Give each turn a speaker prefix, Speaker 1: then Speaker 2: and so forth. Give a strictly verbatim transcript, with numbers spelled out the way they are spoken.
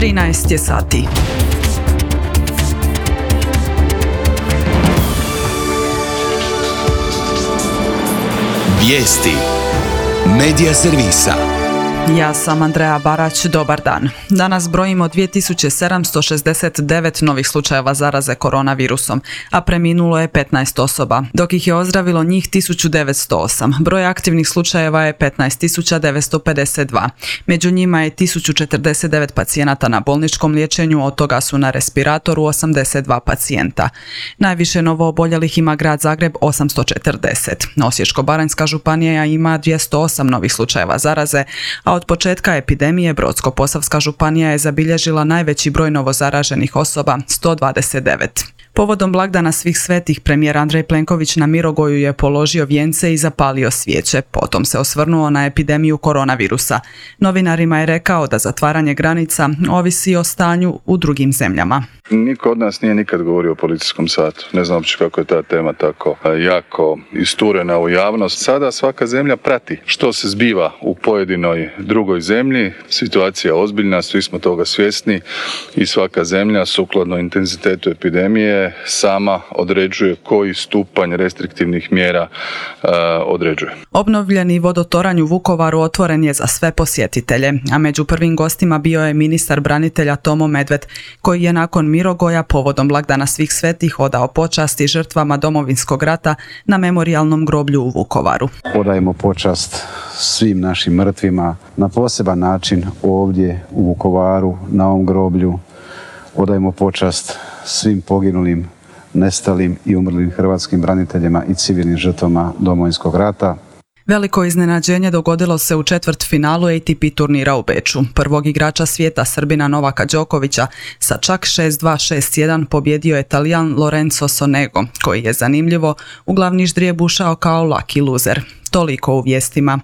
Speaker 1: trinaest je sati.
Speaker 2: Vijesti Medija servisa.
Speaker 1: Ja sam Andreja Barać, dobar dan. Danas brojimo dvije tisuće sedamsto šezdeset devet novih slučajeva zaraze koronavirusom, a preminulo je petnaest osoba, dok ih je ozdravilo njih tisuću devetsto osam. Broj aktivnih slučajeva je petnaest tisuća devetsto pedeset dva. Među njima je tisuću četrdeset devet pacijenata na bolničkom liječenju, od toga su na respiratoru osamdeset dva pacijenta. Najviše novooboljelih ima grad Zagreb osamsto četrdeset. Osječko-baranjska županija ima dvjesto osam novih slučajeva zaraze, a od početka epidemije Brodsko-posavska županija je zabilježila najveći broj novozaraženih osoba, sto dvadeset devet. Povodom blagdana svih svetih, premijer Andrej Plenković na Mirogoju je položio vijence i zapalio svijeće. Potom se osvrnuo na epidemiju koronavirusa. Novinarima je rekao da zatvaranje granica ovisi o stanju u drugim zemljama.
Speaker 3: Niko od nas nije nikad govorio o policijskom satu. Ne znam uopće kako je ta tema tako jako isturena u javnost. Sada svaka zemlja prati što se zbiva u pojedinoj drugoj zemlji. Situacija je ozbiljna, svi smo toga svjesni i svaka zemlja sukladno intenzitetu epidemije sama određuje koji stupanj restriktivnih mjera uh, određuje.
Speaker 1: Obnovljeni vodotoranj u Vukovaru otvoren je za sve posjetitelje, a među prvim gostima bio je ministar branitelja Tomo Medved, koji je nakon Mirogoja povodom blagdana svih svetih odao počasti žrtvama Domovinskog rata na memorijalnom groblju u Vukovaru.
Speaker 4: Odajemo počast svim našim mrtvima na poseban način ovdje u Vukovaru, na ovom groblju. Odajemo počast svim poginulim, nestalim i umrlim hrvatskim braniteljima i civilnim žrtvama Domovinskog rata.
Speaker 1: Veliko iznenađenje dogodilo se u četvrtfinalu A T P turnira u Beču. Prvog igrača svijeta, Srbina Novaka Đokovića, sa čak šest dva šest jedan pobjedio je Talijan Lorenzo Sonego, koji je zanimljivo u glavni ždrijeb ušao kao lucky loser. Toliko u vijestima.